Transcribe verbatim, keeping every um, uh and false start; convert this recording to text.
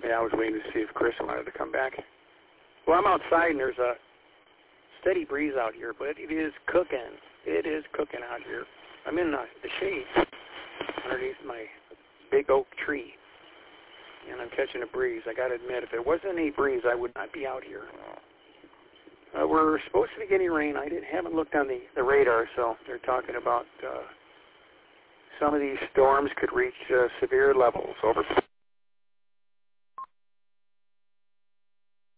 Yeah, I was waiting to see if Chris wanted to come back. Well, I'm outside, and there's a steady breeze out here, but it is cooking. It is cooking out here. I'm in the, the shade underneath my big oak tree, and I'm catching a breeze. I got to admit, if there wasn't any breeze, I would not be out here. Uh, we're supposed to be getting rain. I didn't haven't looked on the, the radar, so they're talking about uh, some of these storms could reach uh, severe levels over